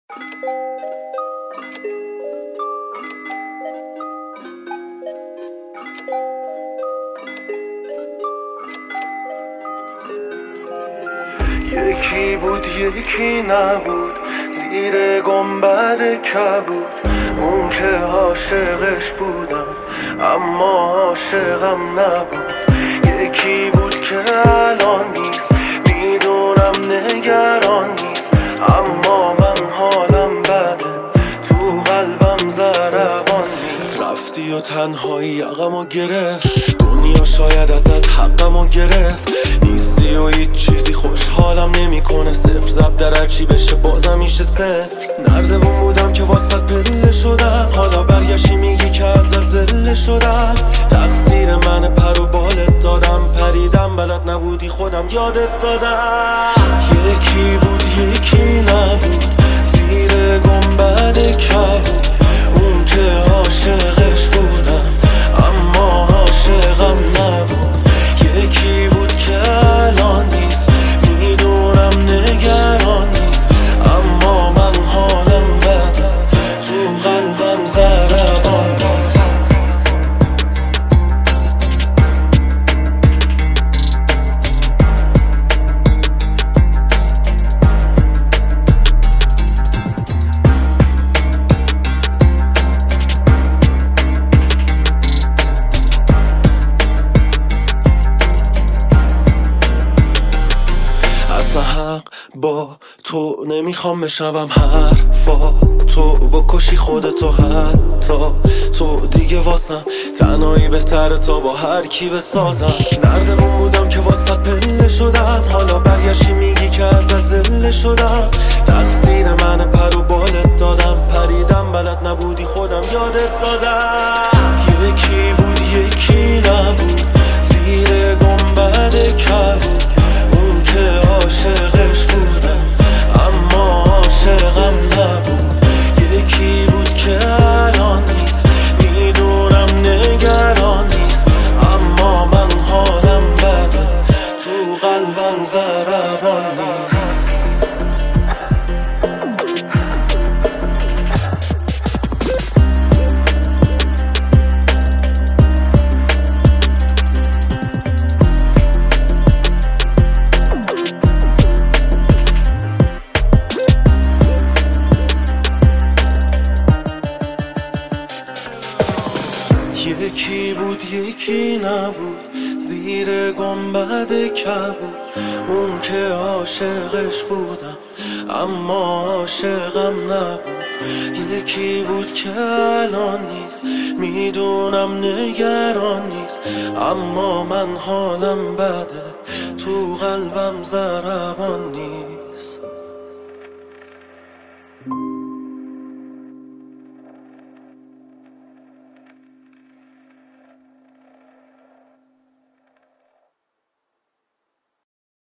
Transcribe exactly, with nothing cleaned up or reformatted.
یکی بود یکی نبود، زیر گنبد کبود. اون که عاشقش بودم اما عاشقم نبود. یکی بود که الان نیست، میدونم نگران نیست، اما من حالم بده، تو قلبم ضربان نیست. رفتی و تنهایی یقمو گرفت، دنیا شاید ازت حقمو گرفت. نیستی و هیچ چیزی خوشحالم نمیکنه، صفر زب در هرچی بشه بازم میشه صفر. نردبون بودم که واسط پله شدم، حالا برگشتی میگی که ازت زله شدم. تقصیر من پر و بالت دادم، پریدم بلد نبودی خودم یادت دادم. یکی بود یکی نبود، زیر گنبد کبود. اون که عاشقش بودم اما عاشقم نبود. یکی بود که الان نیست، میدونم نگران نیست، اما من حالم بده، تو قلبم ضربان نیست. حق با تو نمیخوام بشنوم حرفا تو، بکشی خودتو حتی تو دیگه واسم تنهایی بهتره تا با هر کی بسازم. نردمون بودم که واسط پله شدم، حالا برگشتی میگی که ازت زله شدم. تقصیر من پر و بالت دادم، پریدم بلد نبودی خودم یادت دادم. یکی بود یکی نبود، زیر گنبد کبود. اون که عاشقش بودم اما عاشقم نبود. یکی بود که الان نیست، میدونم نگران نیست، اما من حالم بده، تو قلبم ضربان نیست. یکی بود یکی نبود، زیر گنبد کبود. اون که عاشقش بودم اما عاشقم نبود. یکی بود که الان نیست، میدونم نگران نیست، اما من حالم بده، تو قلبم ضربان نیست.